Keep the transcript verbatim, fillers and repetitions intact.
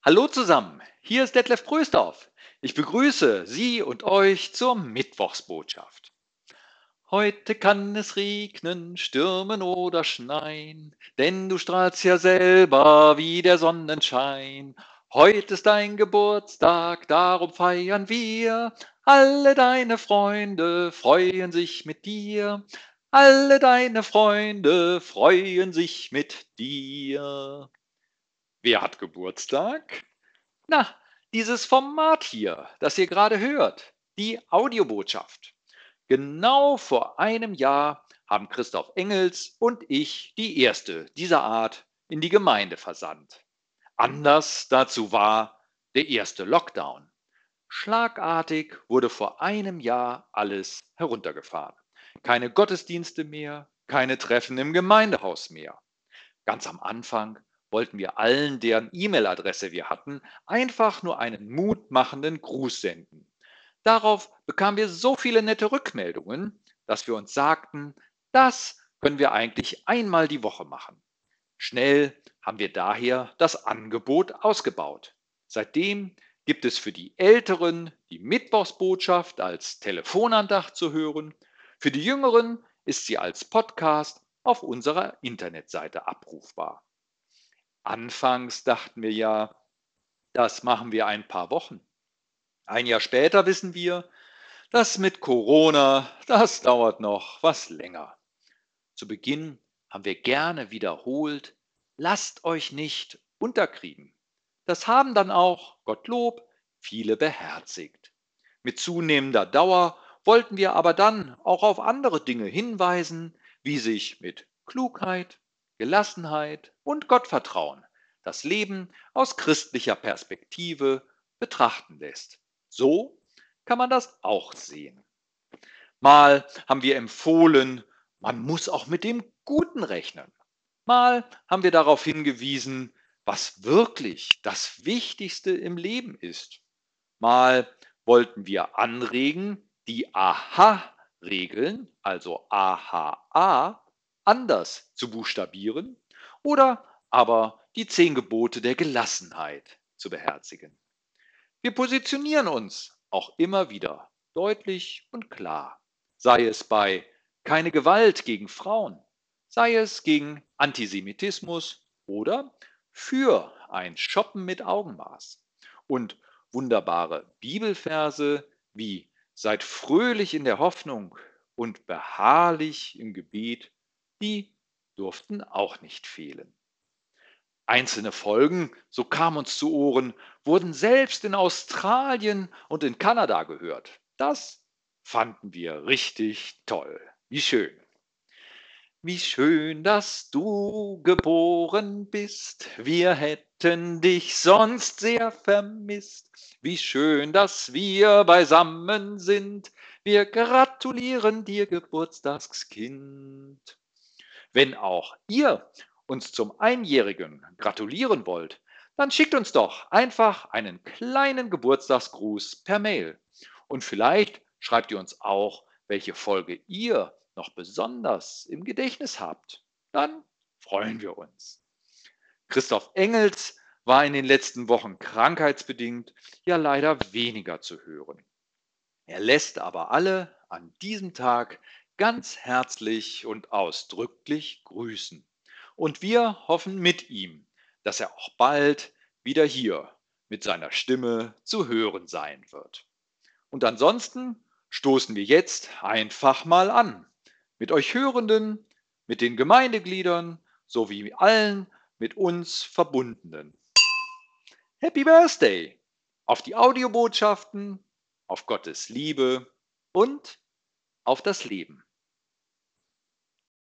Hallo zusammen, hier ist Detlef Prösdorf. Ich begrüße Sie und euch zur Mittwochsbotschaft. Heute kann es regnen, stürmen oder schneien, denn du strahlst ja selber wie der Sonnenschein. Heute ist dein Geburtstag, darum feiern wir. Alle deine Freunde freuen sich mit dir. Alle deine Freunde freuen sich mit dir. Wer hat Geburtstag? Na, dieses Format hier, das ihr gerade hört, die Audiobotschaft. Genau vor einem Jahr haben Christoph Engels und ich die erste dieser Art in die Gemeinde versandt. Anlass dazu war der erste Lockdown. Schlagartig wurde vor einem Jahr alles heruntergefahren. Keine Gottesdienste mehr, keine Treffen im Gemeindehaus mehr. Ganz am Anfang wollten wir allen, deren E-Mail-Adresse wir hatten, einfach nur einen mutmachenden Gruß senden. Darauf bekamen wir so viele nette Rückmeldungen, dass wir uns sagten, das können wir eigentlich einmal die Woche machen. Schnell haben wir daher das Angebot ausgebaut. Seitdem gibt es für die Älteren die Mittwochsbotschaft als Telefonandacht zu hören. Für die Jüngeren ist sie als Podcast auf unserer Internetseite abrufbar. Anfangs dachten wir ja, das machen wir ein paar Wochen. Ein Jahr später wissen wir, das mit Corona, das dauert noch was länger. Zu Beginn haben wir gerne wiederholt, lasst euch nicht unterkriegen. Das haben dann auch, Gottlob, viele beherzigt. Mit zunehmender Dauer wollten wir aber dann auch auf andere Dinge hinweisen, wie sich mit Klugheit, Gelassenheit und Gottvertrauen das Leben aus christlicher Perspektive betrachten lässt. So kann man das auch sehen. Mal haben wir empfohlen, man muss auch mit dem Guten rechnen. Mal haben wir darauf hingewiesen, was wirklich das Wichtigste im Leben ist. Mal wollten wir anregen, die A H-Regeln, also A H A, anders zu buchstabieren oder aber die zehn Gebote der Gelassenheit zu beherzigen. Wir positionieren uns auch immer wieder deutlich und klar, sei es bei keine Gewalt gegen Frauen, sei es gegen Antisemitismus oder für ein Shoppen mit Augenmaß. Und wunderbare Bibelverse wie seid fröhlich in der Hoffnung und beharrlich im Gebet, die durften auch nicht fehlen. Einzelne Folgen, so kam uns zu Ohren, wurden selbst in Australien und in Kanada gehört. Das fanden wir richtig toll. Wie schön. Wie schön, dass du geboren bist. Wir hätten dich sonst sehr vermisst. Wie schön, dass wir beisammen sind. Wir gratulieren dir, Geburtstagskind. Wenn auch ihr uns zum Einjährigen gratulieren wollt, dann schickt uns doch einfach einen kleinen Geburtstagsgruß per Mail. Und vielleicht schreibt ihr uns auch, welche Folge ihr noch besonders im Gedächtnis habt. Dann freuen wir uns. Christoph Engels war in den letzten Wochen krankheitsbedingt ja leider weniger zu hören. Er lässt aber alle an diesem Tag ganz herzlich und ausdrücklich grüßen. Und wir hoffen mit ihm, dass er auch bald wieder hier mit seiner Stimme zu hören sein wird. Und ansonsten stoßen wir jetzt einfach mal an. Mit euch Hörenden, mit den Gemeindegliedern sowie allen mit uns Verbundenen. Happy Birthday! Auf die Audiobotschaften, auf Gottes Liebe und auf das Leben.